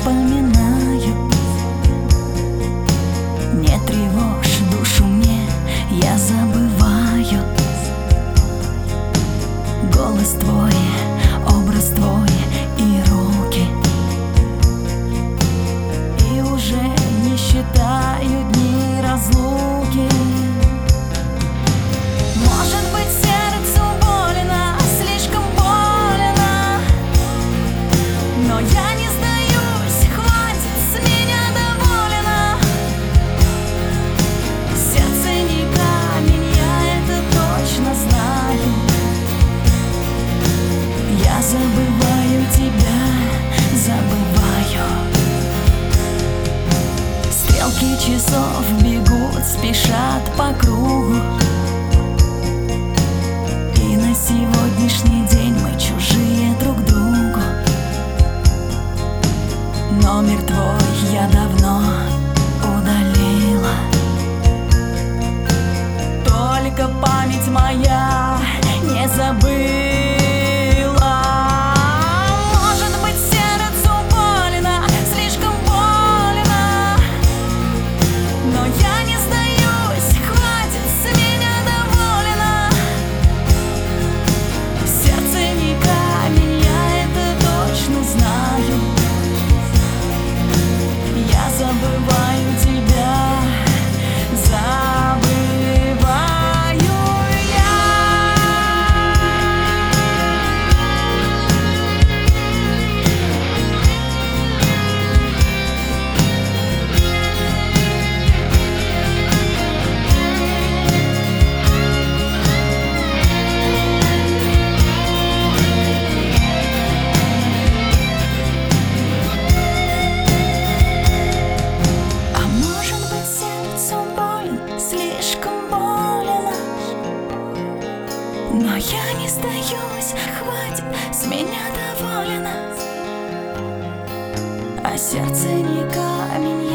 вспоминаю. Не тревожь душу мне, я забываю. Голос твой, образ твой и руки, и уже не считаю дни разлуки. Может быть, сердцу больно, слишком больно, но я не сдаюсь, хватит, с меня довольно. Сердце не камень, я это точно знаю. Я забываю тебя, забываю. Стрелки часов бегут, спешат по кругу, и на сегодняшний день мы чужие друг другу. Номер твой я давно удалила, только память моя не забыла. Может быть, сердцу больно, слишком больно, но я не сдаюсь, хватит, с меня довольно. Сердце не камень, я это точно знаю. Я забываю тебя, забываю я. А может быть, сердцу больно, слишком больно, но я не сдаюсь, хватит, с меня довольно. А сердце не камень,